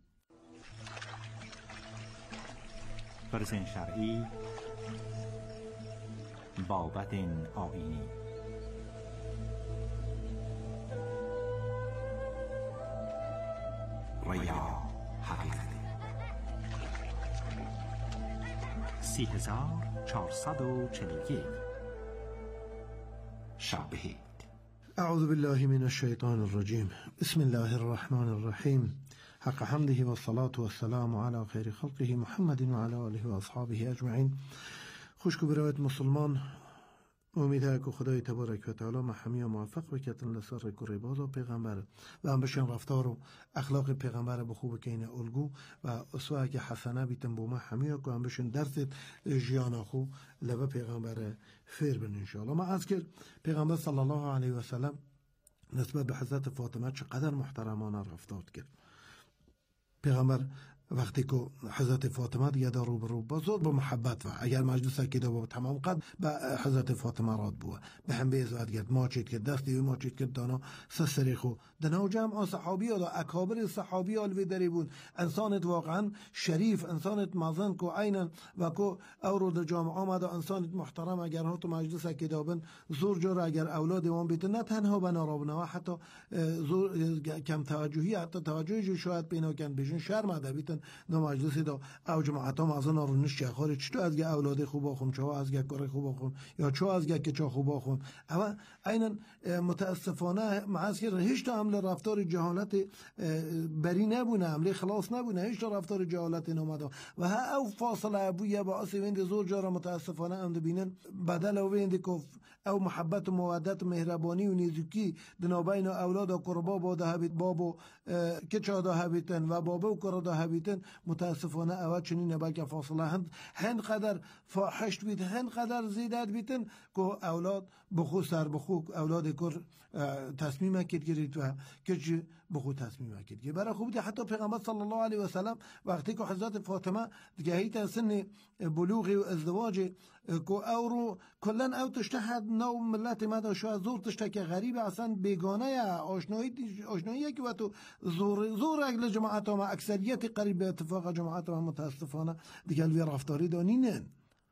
فرزین شرعی بابت آینی ریا حقیقت سی هزار چهارصد و چهل و یک شبهید. اعوذ بالله من الشیطان الرجیم. بسم الله الرحمن الرحیم. حق حمده و الصلاة و السلام علی خیر خلقه محمد و علی آله و اصحابه اجمعین. خوشکو برایت مسلمان امیده که خدای تبارک و تعالی ما همه موفق بکتن لسر کره بازا پیغمبر و هم بشن رفتار و اخلاق پیغمبر بخوب که این الگو و اسوه که حسنه بیتن بو ما همه که هم بشن درس جیانا خو لبه پیغمبر فیر بن انشاءالله. ما از که پیغمبر صلی الله علیه و سلم نسبت به حضرت فاطمه چقدر محترمانه رفتار کرد. پیغمبر وقتی که حضرت فاطمه دیگه در رو برو بازور با محبت و اگر مجلس که با تمام قد به حضرت فاطمه راد بوه به هم بیزواد گرد ماچید که دستی و ماچید که دانا سسریخو دنا جمع صحابی و اکابر صحابی الوی دری بود انسانت واقعا شریف انسانت مازن کو عینا و کو اورو در جامعه آمد انسانت محترم اگر ها تو مجلس که دابن زور جور اگر اولاد وان بیت نه تنها بنا رابنه و حتی زور کم توجهی حتی توجهی شاید پینا کن بجن شرم ادبیتن نو مجلسی دا او جماعت هم از آن رونش چه خارج چطو از گه اولاد خوب خون چه از گه کار خوب خون یا چه از گه که چه خوب خون اما اینا متاسفانه معاصر هیچ تا عمل رفتار جهالت بری نبونه عمل خلاص نبونه هیچ تا رفتار جهالت نماده و ها او فاصله ابویه با اصل وند زور جارا متاسفانه ام بینن بدل او وند کف او محبت و مودت و مهربانی و نزدیکی دنا بین اولاد و قربا با ده بیت بابو که چا ده بیتن و بابا و کر ده بیتن متاسفانه اول چنین بلکه فاصله هند هند قدر فاحش بیت هند قدر زیادت بیتن که اولاد بخو سر بخو اولاد کر تصمیم کید گرید و که بخو تصمیم کید گرید برای خوبی حتی پیغمبر صلی الله علیه و سلم وقتی که حضرت فاطمه دیگه هیت سن بلوغ و ازدواج که او رو کلن او تشتهد نو ملت مدا شاید زور تشته که غریب اصلا بیگانه آشنایی آشنایی که و تو زور زور اگل جماعت ما اکثریت قریب به اتفاق جماعت ما متاسفانه دیگه الوی رفتاری دانینن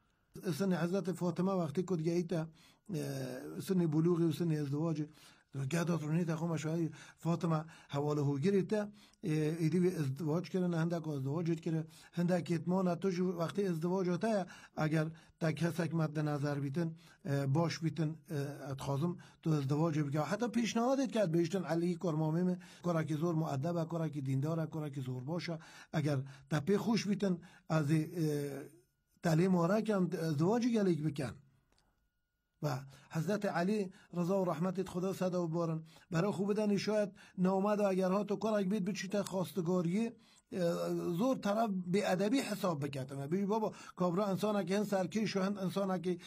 سن حضرت فاطمه وقتی که دیگه ایتا سن بلوغ و سن ازدواج گادات رونی تا خو شوی فاطمه حواله هو گریته ایدی ازدواج کردن هندک ازدواج کرد هندک اتمان تو وقتی ازدواج ہوتا اگر تک هسک مد نظر بیتن باش بیتن اتخازم تو ازدواج بگه حتی پیشنهادت کرد بهشتن علی کرمامه کارا که زور مؤدب کارا که دیندار کارا که زور باشه اگر تپی خوش بیتن از تعلیم ورکم ازدواج گلیک بکن و حضرت علی رضا و رحمت خدا صدا و بارن برای خوب بدن شاید نامد و اگر ها تو کارک بید بچیت خواستگاری زور طرف بی ادبی حساب بکتن بی بابا کابرا انسان که هن سرکی شوهند انسان که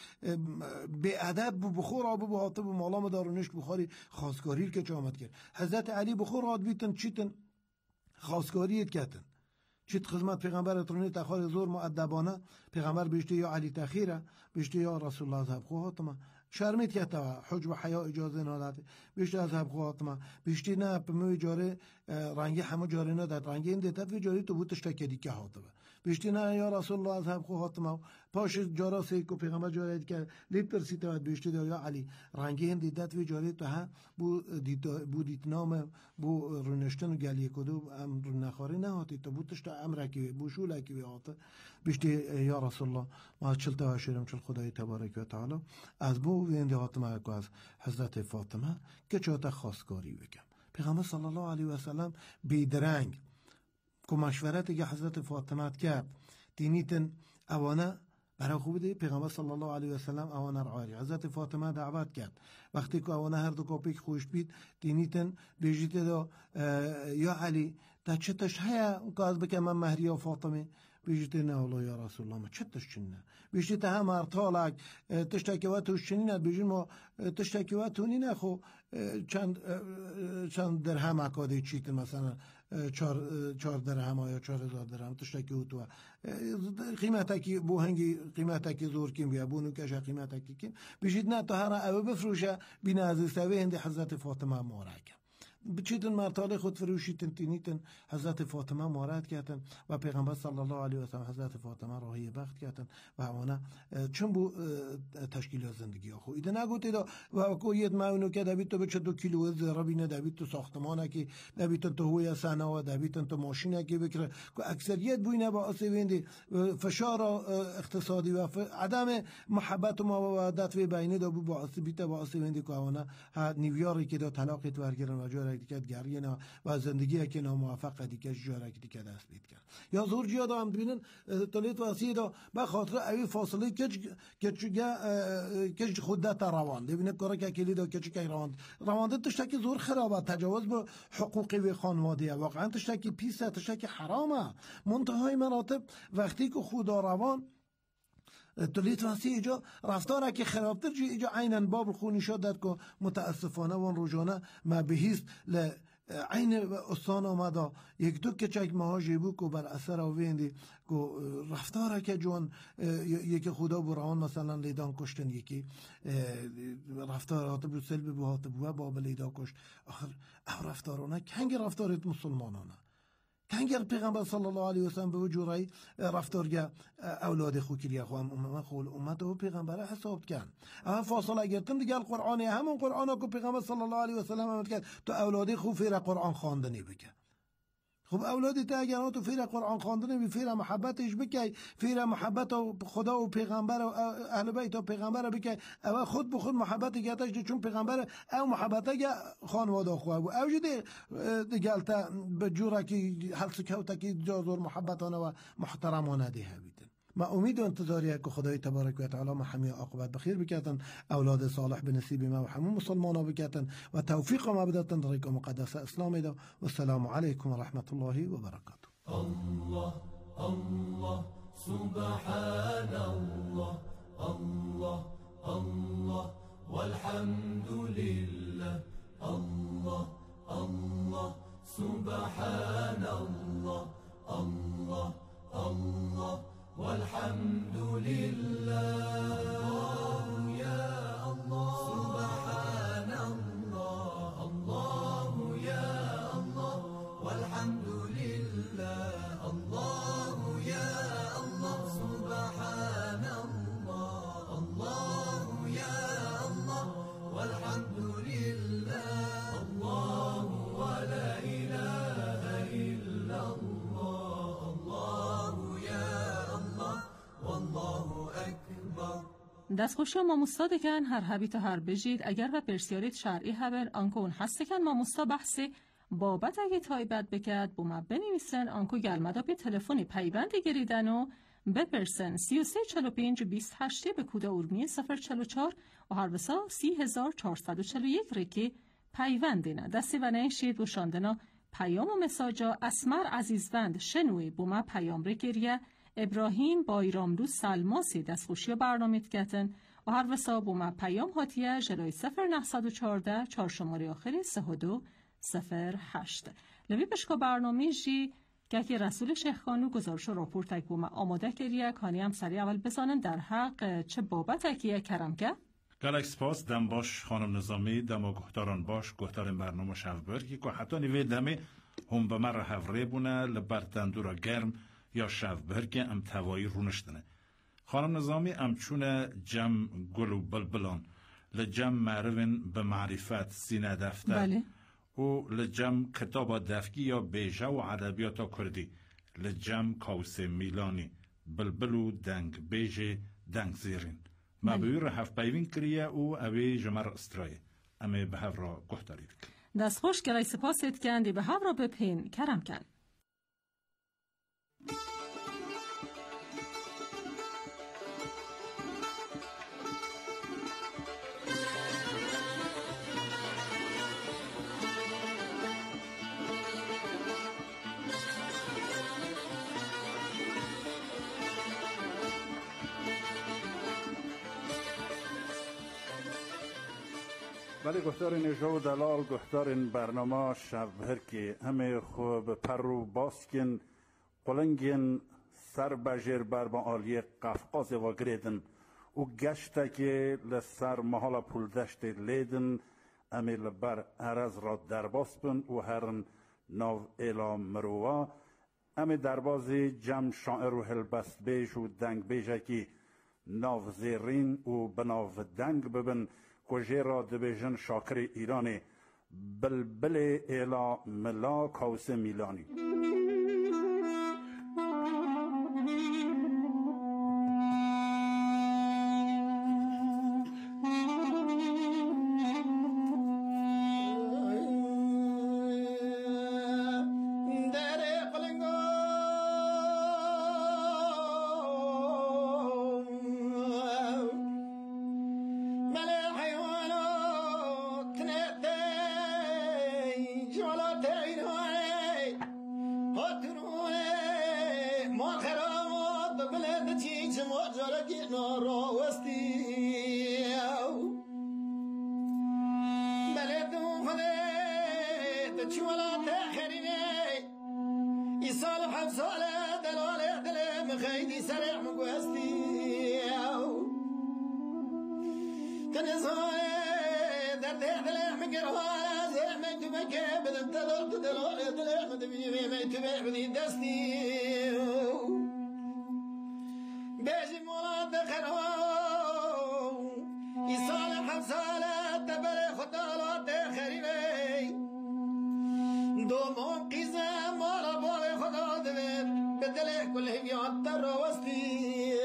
بی ادب بخور آب و حاطب و مالام دارونش بخاری خواستگاری که چامد کرد حضرت علی بخور آد بیتن چیتن خواستگاریت کتن چیت خدمت پیغمبر اترونی تخار زور مؤدبانه پیغمبر بیشتی یا علی تخیره بیشتی یا رسول الله زهب خواهاتمه شرمیت که تا حجب و حیا اجازه نداد بیشتی از زهب خواهاتمه بیشتی نه پموی جاره رنگی همه جاره نداد رنگی این دیتت وی جاری تو بودش تکیدی که هاتمه بیشتی نه یا رسول الله زهب خواهاتمه پاش جارا سیکو پیغمبر جاره که لیپ ترسی تا بیشتی یا علی رنگی این دیتت وی جاری تو ها بو دیت بو دیت نام بو رونشتن و گلیه کدو ام رونخاری نه هاتی تو بودش تا امر کی بوشول کی هات بیشتی یا رسول الله ما چل تا شیرم چل خدای تبارک و تعالی از بو وینده هاتمه که از حضرت فاطمه که چاته خواستگاری بکم پیغمبر صلی الله علیه و سلم بیدرنگ که مشورتی که حضرت فاطمه کرد دینیتن اوانه برای خوب دی پیغمبر صلی الله علیه و سلم اوانه رعایی حضرت فاطمه دعوت کرد وقتی که اوانه هر دو کپیک خوش بید دینیتن بیجیت دا یا علی تا چتش هیا که از بکم من مهری و فاطمه بیشتر نه الله یا رسول الله ما چتش چنه بیشتر هم ارتالک تشتکی و توش چنینه بیشتر ما تشتکی و تونی نه خو چند چند درهم اکادی چیت مثلا چهار چهار درهم یا چهار هزار درهم تشتکی و تو قیمتا کی بو هنگی قیمتا کی زور کیم بیا بونو کش قیمتا کی کیم بیشتر نه تا هر او بفروشه بین از سوی هند حضرت فاطمه مبارک بچیدن مرتاله خود فروشیتن تینیتن حضرت فاطمه مارد کردن و پیغمبر صلی الله علیه و سلم حضرت فاطمه راهی بخت کردن و همانه چون بو تشکیل زندگی خو ایده نگوتی دا و کویت ماونو که دوید تو بچه دو کیلو زرابینه دوید تو ساختمانه که دوید تو هوی سنه و دوید تو ماشینه که بکره که اکثریت بوینه با اصی ویندی فشار اقتصادی و عدم محبت و مودت و بینه دا بو با اصی بیت با اصی ویندی که همانه نیویاری که دا طلاقیت ورگرن و جاره دیگه گریه و زندگی که ناموفق دیگه جاره دیگه دست بید کرد یا زور جیا دا هم ببینن تولیت واسه دا به خاطر اوی فاصله کج کج کج خودت روان ببینه کارا که کلی دا کج که روان روان تشتکی زور خرابه تجاوز به حقوقی و خانواده واقعا تشتکی پیسه تشتکی حرامه منتهای مراتب وقتی که خدا روان تولیت واسه ایجا رفتاره که خرابتر جو ایجا عیناً باب خونی شدد که متاسفانه وان روزانه ما بهیست ل عین استان آمده یک دو کچک ماهاجی بو که بر اثر آویندی که رفتاره که جون یکی خدا بران مثلا لیدان کشتن یکی رفتار هاته بو سلب بو هاته بو باب لیدان کشت آخر او رفتارانه کنگ رفتارت مسلمانانه کنگ پیغمبر صلی الله علیه وسلم به وجورای رفتارگه اولاد خو کلیه خو هم خول امت و پیغمبر حساب کن اما فاصله گرتم دیگه القرآن همون قرآن که پیغمبر صلی الله علیه وسلم امد کرد تو اولاد خو فیر قرآن خواندنی بکن خب اولادی تا اگر تو فیر قرآن خواندنی بی فیر محبتش بکی فیر محبت و خدا و پیغمبر و اهل بیت و پیغمبر بکی اول خود به خود محبت گتاش چون پیغمبر او محبت اگه خانواده خواه بود او جده دیگه تا به جوره که حلس کوتا که جازور محبتانه و محترمانه دیه بیدن ما امید و انتظاریه که خدای تبارک و تعالی ما همه عاقبت بخیر بکتن اولاد صالح به نصیب ما و همه مسلمانا بکتن و توفیق ما بدتن طریق مقدس اسلام ده و السلام علیکم و رحمت الله و برکاته. الله الله سبحان الله الله الله والحمد لله الله الله سبحان الله الله الله والحمد لله يا الله سبحان الله الله يا الله والحمد لله الله يا الله سبحان الله الله يا الله والحمد لله الله ولا إله إلا الله الله يا دستخوشی ماموستا دکن هر هبیت هر بجید اگر و پرسیارید شرعی هبر آنکو اون هست کن ماموستا بحثی بابت اگه تایبت بکد بوما بنویسن آنکو گلمدا پی تلفنی پیوندی گریدن و بپرسن سی و سه چلو پینج بیست هشتی به کوده ارمی صفر چلو چار و هر وسا سی هزار چارصد و چلو یک ریکی پیوندینه دستی و نشید و شاندنا پیام و مساجا اسمر عزیزوند شنوی بوما پیام ریگیریه ابراهیم بایراملو سلماسی دستخوشی برنامه تکتن و هر وساب و پیام هاتیه جلوی صفر نهصد و چارده چار شماره آخری سه و دو صفر هشت لبی بشکا برنامه جی که رسول شیخ خانو گزارش و راپورت اک بوما آماده کریه کانی هم سری اول بزانن در حق چه بابت اکیه کرم که گلک سپاس دم باش خانم نظامی دم و گهتاران باش گهتارن برنامه شفبرگی که حتی نیوی دمه هم به مر هفره بونه لبر تندورا گرم یا شفبرگ ام توایی رونشتنه خانم نظامی ام چونه جم گل و بلبلان لجم معروین به معرفت سینه دفتر بله. و لجم کتاب دفکی یا بیجه و عربیات کردی لجم کاوس میلانی بلبل و دنگ بیجه دنگ زیرین ما بویر هفت پیوین کریه و اوی جمر استرایه امه به هف را گفتارید دست خوش گرای سپاست کندی به هف را بپین کرم کن ولی گفتار نجا و دلال گفتار برنامه شب که همه خوب پر و باسکن قلنگین سر بجر بر با آلی قفقاز و گریدن و گشته که لسر محال پول دشت لیدن امی لبر عرض را درباس بن و هرن ناو ایلا مروه امی دربازی جمع شاعر و هلبست بیش و دنگ بیشه که ناو زیرین و بناو دنگ ببن کجه را دبیجن شاکر ایرانی بلبل ایلا ملا کاوس میلانی بچی ولا تخرینه ای سال هم سال دلاله دلم خیلی سرع مگوستی تنزانه در دلم گرهان زحمه تو بکه بدم دلال دلاله دلم دبیمه می تو ببنی دستی بیجی مولا دخران ای سال هم سال دبر خدالات خریبه دو منقیزه مالا بال خدا دوید به دل کل همیات در رو وستی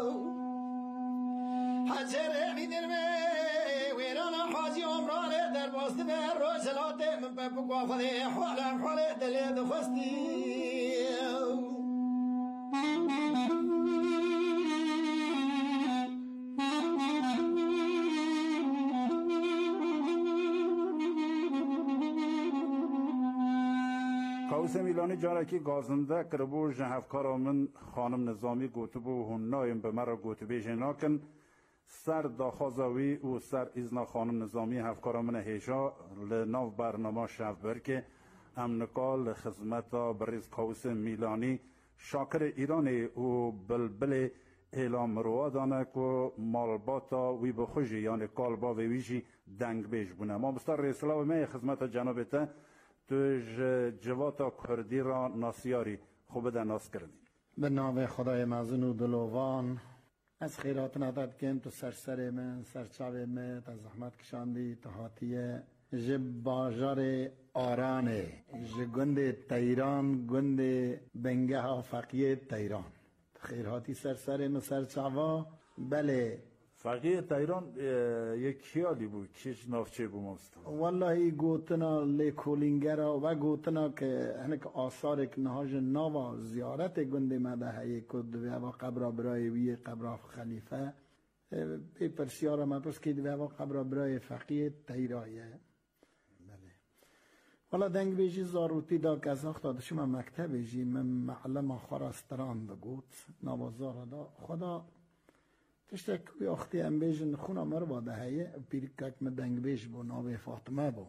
حجر میدرمه ویران حاجی عمران در باست به روشلات من ببقوا فضی حالم حال دل دخستی کاوس میلانی جارکی گازنده کربو جهفکارا من خانم نظامی گوتبو هون نایم به مرا گوتبه جناکن سر داخازاوی و سر ازنا خانم نظامی هفکارا من هیجا لناو برنامه شف برکه امنکال خدمتا بریز کاوس میلانی شاکر ایرانی و بلبل اعلام روادانه که مالباتا وی بخوشی یعنی کالبا ویجی دنگ بیش بونه ما بستر رئیسلاو می خدمت جنابتا تو جواتا کردی را ناسیاری خوب ده ناس کردی به نام خدای مزن و دلوان از خیرات نداد کن تو سرسر من سرچاوه من تا زحمت کشاندی تا حاتیه جب باجار آرانه جگند تیران گند بنگه ها فقیه تیران خیراتی سرسر من سرچاوه بله فقیه تیران یک خیالی بود کش نافچه بود مست والله گوتنا لیکولینگرا و گوتنا که هنک آثار که نهاج نوا زیارت گنده مدهی کد و قبر برای وی قبر خلیفه بی پرسیارا ما پس که و قبر برای فقیه تیرایه بله والا دنگ بیجی زاروتی دا که از اخت داشتم مکتب بیجی من معلم خراستران بگوت نوازار دا خدا تشتک کوی اختی ام بیجن خونا مر باده هیه پیرکک من دنگ بیج بو ناوی فاطمه بو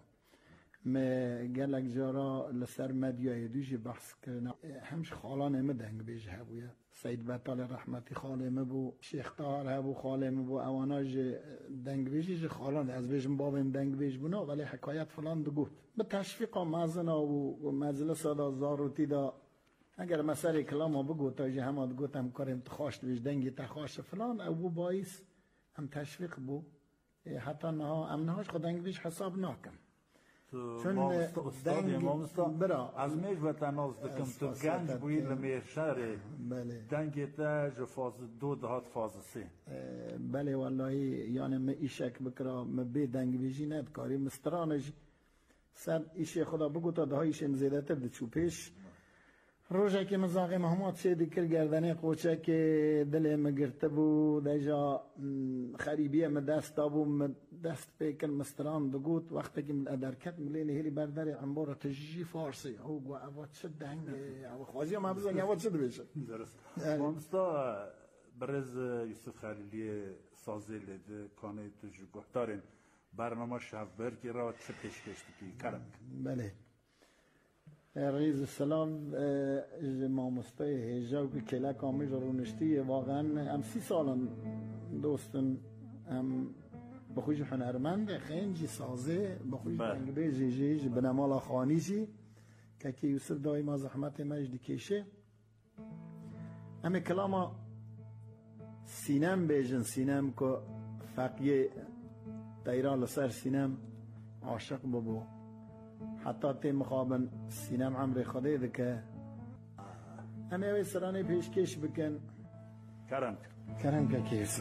ما گلک جارا لسر مدیای دوشی بحث کرنا همش خالان ام دنگ بیج هبویا سید بطال رحمتی خالم بو شیخ طاهر هبو خالم بو اواناج دنگ بیجی خالان از بیجم بابم دنگ بیج بونا ولی حکایت فلان دگوت به تشویق مازنا و مجلس دا زاروتی دا اگر مسئله کلام بگو تا جه هماد گوتم کارم تخاشت بیش دنگی تخاش فلان او بو باعث هم تشویق بو حتی نها ام نهاش خود دنگ بیش حساب ناکم چون استاد امام استاد از میج و تناز دکم تو گنج بوی لمیر شهر دنگی تا جو فاز دو دهات فاز سه بله والله یعنی ما ایشک بکرا ما بی دنگ بیشی ند کاری مسترانش سر ایشی خدا بگو تا ده هایش زیده تر ده چوپیش روزه که مزاقی محمد سیدی کر گردنی قوچه که دل مگرته بو دیجا خریبیه من دست دابو من دست پیکن مستران دگوت وقتی که من ادرکت ملینی هیلی برداری عمبارا تجیجی فارسی او گو اواد شد دنگه او خوازی هم بزنگ اواد شد بیشه درست مامستا برز یوسف خلیلی سازی لیده کانه تجو گهدارین برنامه شفبرگی را چه پیش کشتی که کرم بله رئیس السلام مامستای هیجا که کلا کامی رونشتی واقعا هم سی سالن دوستن هم بخوش هنرمند خینجی سازه بخوش دنگبه جیجیج بنمالا خانیجی که که یوسف دایما زحمت مجد کشه همه کلاما سینم بیجن سینم که فقیه تیران لسر سینم عاشق ببو حتی تی مخابن سینم عمر خده ده که همه اوی سرانه پیشکش بکن کرم کرم که کیسو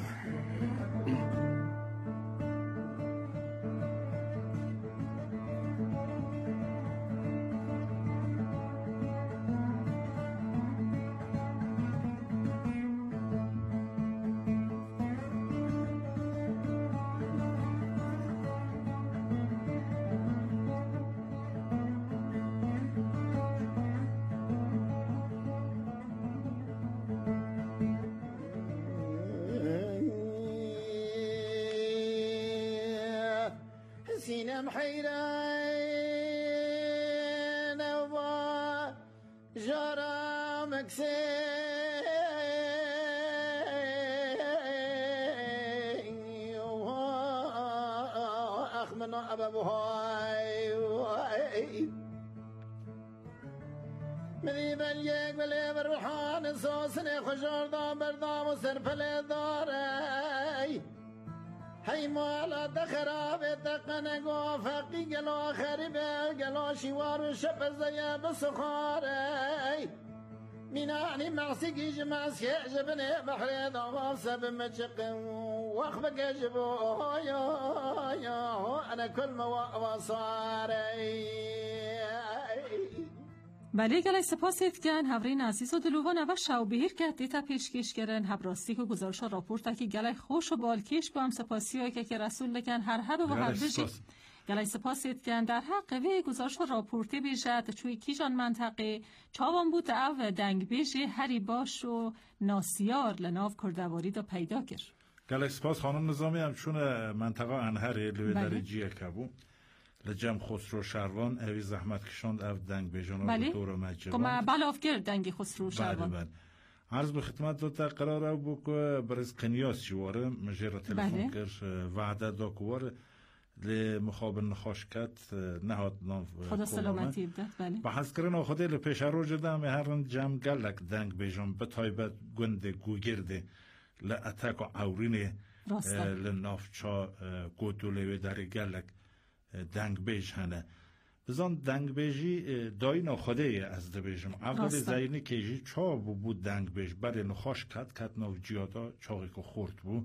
سینم حیران جارا مکسی اخمنا ابوهای مدی بل یک بله بر روحان ساسن خوشاردان بردام و سرپل داره هی مالا دخراب دقنگو فقی گلا خریبه گلا شیوار و شپ زیه بسخاره مینانی معسی گیج معسی جبنه بحر دامام سب مجق وخ بگجبو یا یا انا کل موا وصاره. بله گلای سپاسید کن هورین عزیز و دلوان و شو بهیر که دیتا پیشکش کرن هبراستی که گزارش راپورت که گلای خوش و بالکش با هم سپاسی های که که رسول لکن هر هر و هر بجی گلای سپاسید کن در حق وی گزارش راپورتی بیشت چوی کیجان منطقه چاوان بود او دنگ بیشی هری باش و ناسیار لناف کردواری دا پیدا کرد. گلای سپاس خانم نظامی هم چون منطقه انهره لوی درجیه کبو لجم خسرو شروان اوی زحمت کشاند او دنگ بیجانا بله؟ دور مجران کما بلاف کرد دنگ خسرو شروان. بله بله عرض به خدمت داتا قرار او بو که برز قنیاس چواره مجره تلفن بله؟ کرد وعده دا کواره لمخابر نخاشکت نهاد ناف خدا سلامتی بدد. بله بحث کردن آخده لپیش رو جدم هرن جمع گلک دنگ بیجان به تایبت گنده گوگرده لعتک و عورینه لنافچا گودوله در گلک دنگ بیج هنه بزن دنگ بیجی دای نخوده از ده بیجم اول زینی کیجی چا بو بود دنگ بیج برای نخاش کت کت ناف جیادا چاقی که خورد بو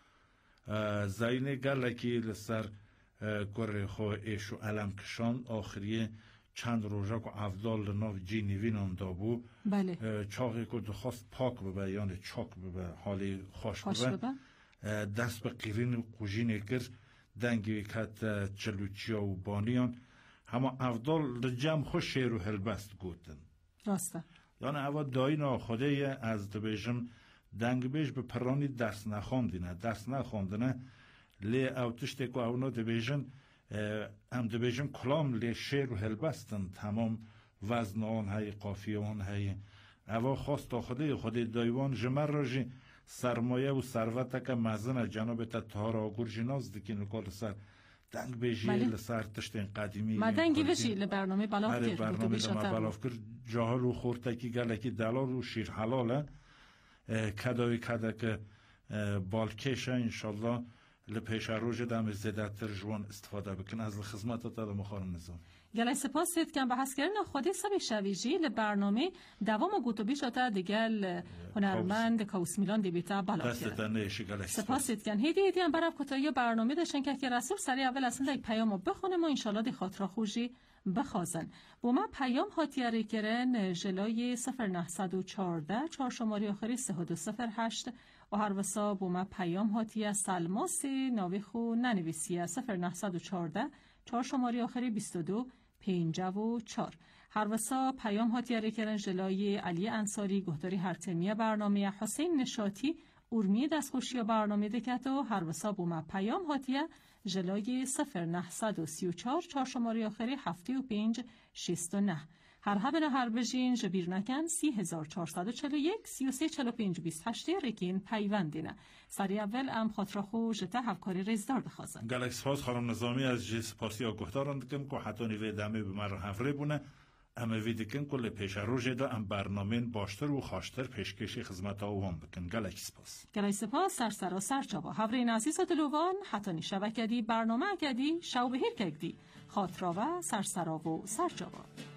زینی گلکی لسر گره خواه ایشو علم کشان آخریه چند روژه که افضال لناف جی نیوین آندا بو بله چاقی که دخواست پاک ببه یعنی چاک ببه حالی خوش ببه دست به قیرین قوژینه کرد دنگی کت چلوچیا و بانیان همه افضال لجم خوش شیر و هلبست گوتن راسته یعنی اول داینا خوده از دبیجم دنگ بیش به پرانی درس نخوندینه درس نخوندینه لی او تشتی که اونا دبیجن هم دبیجن کلام لی شیر و هلبستن تمام وزن آن های قافیه آن های اول خواست خوده خوده دایوان جمر راجی سرمایه و ثروت که مزن جناب تطهار آگور جناز دکی نکال سر دنگ بیشی لسر تشتین قدیمی ما دنگی بشی لبرنامه بلاف کرد برنامه لما بلاف کرد جاهل و خورتکی گلکی دلال و شیر حلاله کداوی کده که بالکشه انشالله لپیش روش دم زیدتر جوان استفاده بکن از خدمت تا مخارم نظام گلای سپاس سید کن بحث کردن خودی سبی شویجی لبرنامه دوام و گوتو بیش آتا دیگل هنرمند کاوس میلان دیبیتا بلا کرد سپاس سید کن هیدی هیدی هم براب کتایی برنامه داشتن که رسول سری اول اصلا یک پیامو بخونم و انشالله دی خاطر خوشی بخوازن با ما پیام هاتیاری کرن جلای صفر نهصد و چارده چهار شماری آخری سه دو صفر هشت و هر وسا با ما پیام هاتیه سلماسی ناویخو ننویسیه صفر نهصد و چارده چهار شماری آخری بیست و دو پینجا و چار هر وسا پیام هاتیاری کرن جلای علی انصاری گهداری هرتمیه برنامه حسین نشاتی ارمی دستخوشی برنامه دکت و هر وسا با ما پیام هاتیه جلای صفر نهصد و سی و چار چهار شماری آخری هفته و پینج شیست و نه هر هبه هر بجین جبیر نکن سی هزار چهارصد و چهل و یک سی و سه چهل و پنج بیست هشت رکین پیوندینه سری اول ام خاطر خو جتا هفکاری ریزدار دخوازن گلک سپاس خانم نظامی از جی سپاسی آگهداران دکن که حتی نیوه دمه به مرا هفره بونه اما ویدکن که لپیش روژ دا ام برنامه باشتر و خواشتر پیشکشی خدمت آوان بکن گلک سپاس گلک سپاس سر سر و سر چابا هفره نازیس و دلوان حتی نیشوه کدی برنامه کدی شو بهیر کدی خاطرا و سر سرا و سر چابا